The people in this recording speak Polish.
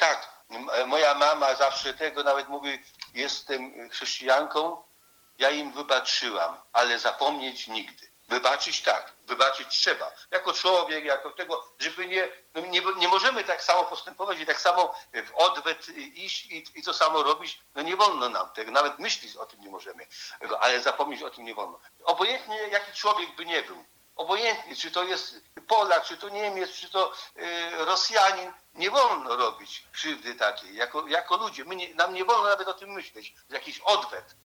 tak, moja mama zawsze tego nawet mówi, jestem chrześcijanką, ja im wybaczyłam, ale zapomnieć nigdy. Wybaczyć tak, wybaczyć trzeba. Jako człowiek, jako tego, żeby nie możemy tak samo postępować i tak samo w odwet iść i to samo robić. No nie wolno nam tego, nawet myśleć o tym nie możemy, ale zapomnieć o tym nie wolno. Obojętnie jaki człowiek by nie był, obojętnie czy to jest Polak, czy to Niemiec, czy to Rosjanin, nie wolno robić krzywdy takiej, jako ludzie. Nam nie wolno nawet o tym myśleć, jakiś odwet.